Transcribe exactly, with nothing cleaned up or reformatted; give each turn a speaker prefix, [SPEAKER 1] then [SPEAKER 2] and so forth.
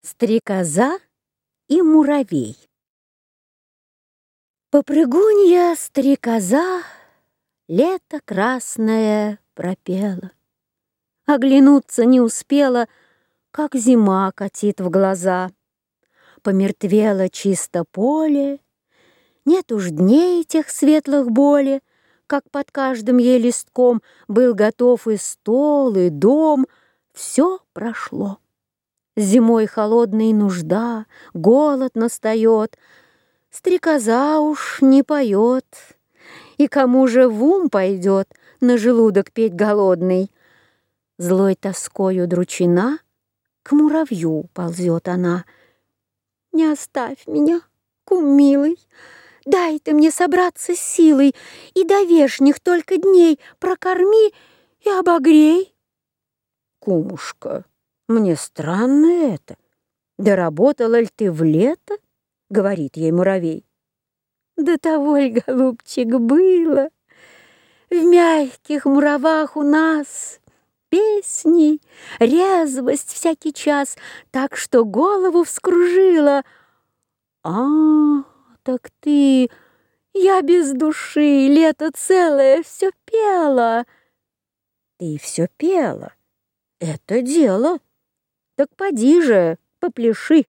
[SPEAKER 1] Стрекоза и муравей. Попрыгунья стрекоза лето красное пропела. Оглянуться не успела, как зима катит в глаза. Помертвело чисто поле, нет уж дней тех светлых боли, как под каждым ей листком был готов и стол, и дом. Все прошло. Зимой холодной нужда, голод настает, стрекоза уж не поет. И кому же в ум пойдет на желудок петь голодный? Злой тоской удручена, к муравью ползет она. Не оставь меня, кум милый, дай ты мне собраться с силой, и до вешних только дней прокорми и обогрей. Кумушка, мне странно это. Доработала ли ты в лето? Говорит ей муравей. До того ли, голубчик, было. В мягких муравах у нас песни, резвость всякий час, так что голову вскружила. А, так ты, я без души, лето целое все пела. Ты все пела, это дело. Так поди же, попляши.